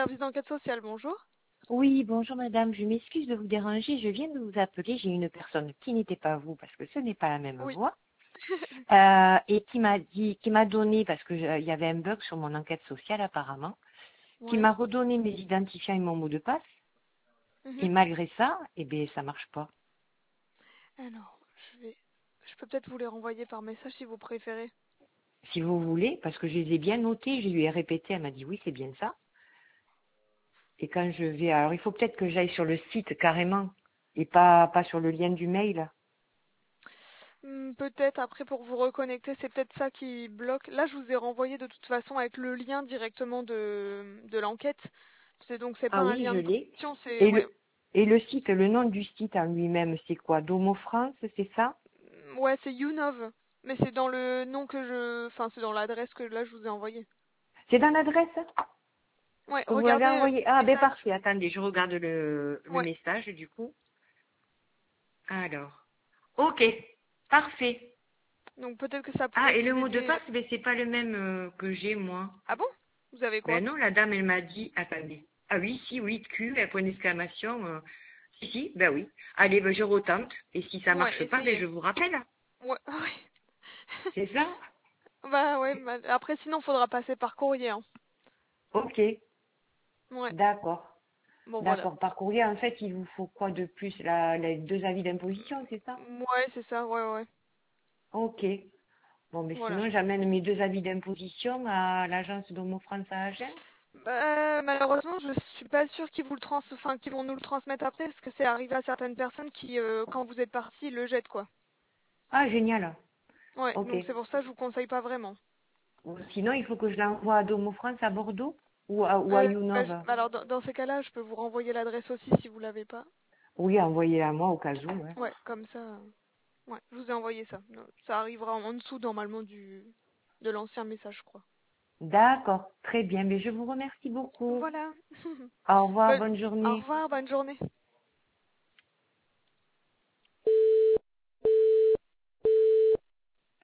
service d'enquête sociale, bonjour. Oui, bonjour madame, je m'excuse de vous déranger, je viens de vous appeler, j'ai une personne qui n'était pas vous parce que ce n'est pas la même Oui. voix, et qui m'a donné, parce que il y avait un bug sur mon enquête sociale apparemment, qui Ouais. m'a redonné mes identifiants et mon mot de passe, et Mhm. malgré ça, eh bien ça marche pas. Alors, je peux peut-être vous les renvoyer par message si vous préférez. Si vous voulez, parce que je les ai bien notés, je lui ai répété, elle m'a dit oui, c'est bien ça. Et quand je vais, alors il faut peut-être que j'aille sur le site carrément, et pas sur le lien du mail. Peut-être après pour vous reconnecter, c'est peut-être ça qui bloque. Là, je vous ai renvoyé de toute façon avec le lien directement de l'enquête. C'est pas Ah un oui, lien je de l'ai. connexion, c'est Et ouais. le site, le nom du site en lui-même, c'est quoi? Domo France, c'est ça? Ouais, c'est YouNov. Mais c'est dans le nom enfin, c'est dans l'adresse que là je vous ai envoyée. C'est dans l'adresse Ouais, que vous l'avez regardez envoyé? le Ah, ben message. parfait. Attendez, je regarde le Ouais. message du coup. Alors, ok, parfait. Donc peut-être que ça Ah, pourrait et le vous mot de aider. passe, ben c'est pas le même que j'ai moi. Ah bon? Vous avez quoi? Ben non, la dame, elle m'a dit, attendez. Ah oui, si, oui, Q, point d'exclamation. Si, ben oui. Allez, ben je retente. Et si ça Ouais, marche pas, ben essayez. je vous rappelle. Ouais, ouais. C'est ça? Bah ouais, après sinon faudra passer par courrier, hein. Ok, Ouais, d'accord. bon voilà. D'accord. Par courrier, en fait, il vous faut quoi de plus? Les deux avis d'imposition, c'est ça? Ouais, c'est ça, ouais, ouais. Ok. Bon, mais Voilà. sinon, j'amène mes deux avis d'imposition à l'agence d'Homo France à Agen. Bah, malheureusement, je suis pas sûre qu'ils enfin, qu'ils vont nous le transmettre après, parce que c'est arrivé à certaines personnes qui, quand vous êtes partis, le jettent, quoi. Ah, génial. Ouais, Ok. donc c'est pour ça que je vous conseille pas vraiment. Sinon, il faut que je l'envoie à Domo France à Bordeaux ou à Younov. Alors, dans ces cas-là, je peux vous renvoyer l'adresse aussi si vous l'avez pas. Oui, envoyez-la à moi au cas où. Ouais. Ouais, comme ça. Ouais, je vous ai envoyé ça. Ça arrivera en dessous, normalement, de l'ancien message, je crois. D'accord. Très bien. Mais je vous remercie beaucoup. Voilà. Au revoir. Bonne- Bonne Au journée. revoir, bonne journée.